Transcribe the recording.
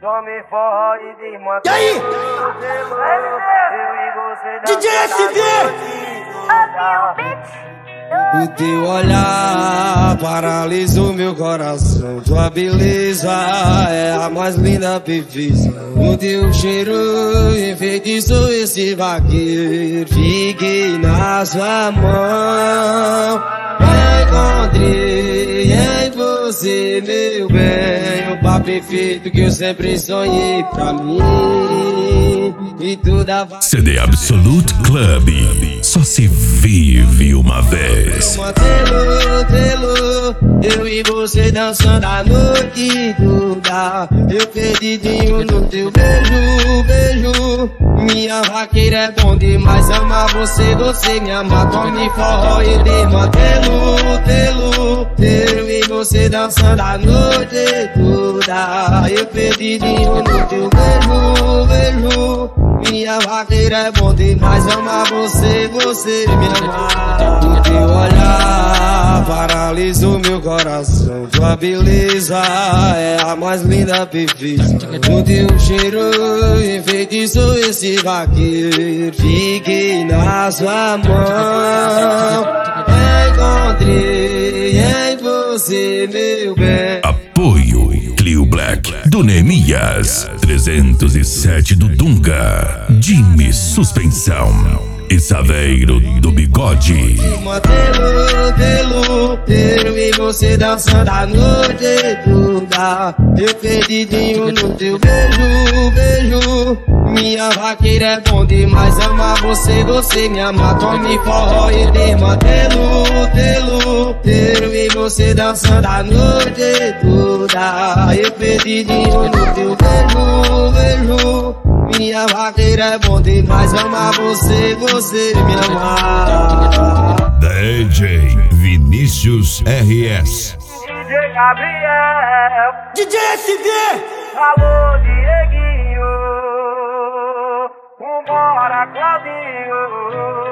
Tome forró e desmantém. E aí? DJ SV! O teu olhar paralisou meu coração. Tua beleza é a mais linda perfeição. O teu cheiro enfeitiçou esse vaqueiro. Fiquei na sua mão. Encontrei em você, meu bem, o par perfeito que eu sempre sonhei pra mim. E toda CD Absolute Club. Só se vive uma vez. Eu e você dançando a noite toda. Eu perdidinho no teu beijo, beijo. Minha vaqueira é bom demais, amar você, você me ama. Tome forró e desmantelo, telo. Eu e você dançando a noite toda. Eu perdidinho no teu beijo, beijo. Minha vaqueira é bom demais, amar você, você me ama. O teu olhar paralisou meu coração. Tua beleza é a mais linda perfeição. O teu cheiro enfeitiçou esse vaqueiro. Fiquei na sua mão. Encontrei em você, meu bem. Apoio Clio Black do Neemias 307 do Dunga, Jimmy Suspensão e Saveiro do Bigode. Eu e você dançando a noite toda. Eu perdidinho no teu beijo, beijo. Minha vaqueira é bom demais, amar você, você me ama. Tome forró e desmantelo, telo. Eu e você dançando a noite toda. Eu perdidinho no teu beijo, beijo. Minha vaqueira é bom demais, amar você, você me ama. DJ Vinícius RS. DJ Gabriel. DJ SV! Alô, Dieguinho. Vambora, Claudinho.